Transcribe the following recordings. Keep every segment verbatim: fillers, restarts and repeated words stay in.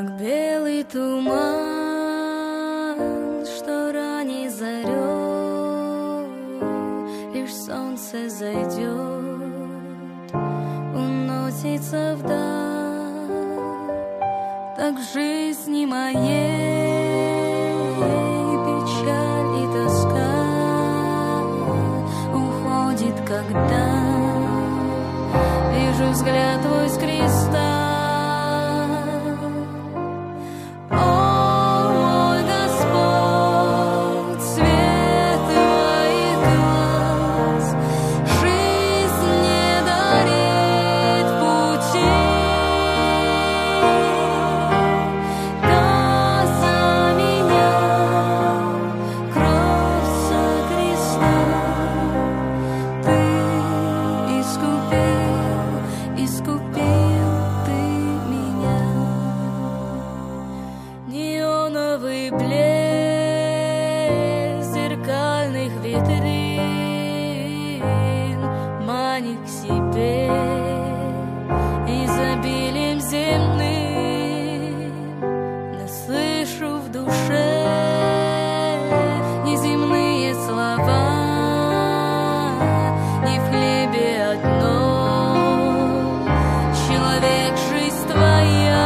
как белый туман, что ранней зарей лишь солнце зайдет, уносится вдаль. Так в жизни моей печаль и тоска уходит, когда вижу взгляд твой с креста. Неоновый блеск зеркальных витрин манит к себе изобилием земным, но слышу в душе неземные слова, не в хлебе одном человек, жизнь твоя.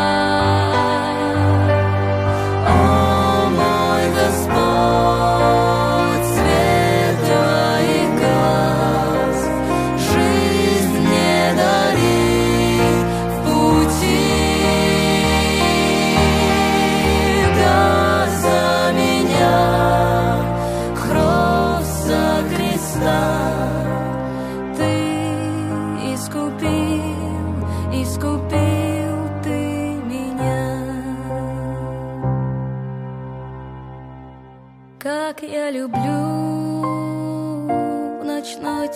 Искупил ты меня. Как я люблю в ночной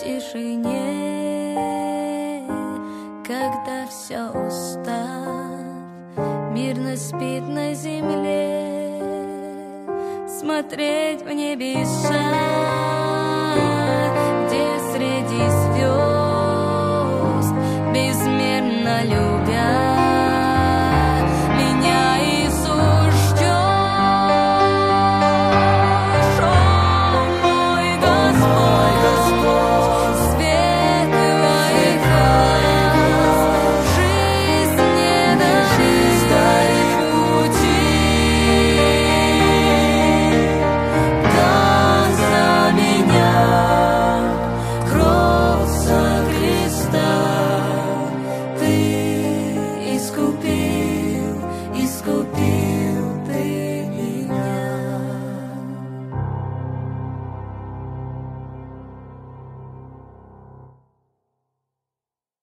тишине, когда все устав, мирно спит на земле, смотреть в небеса.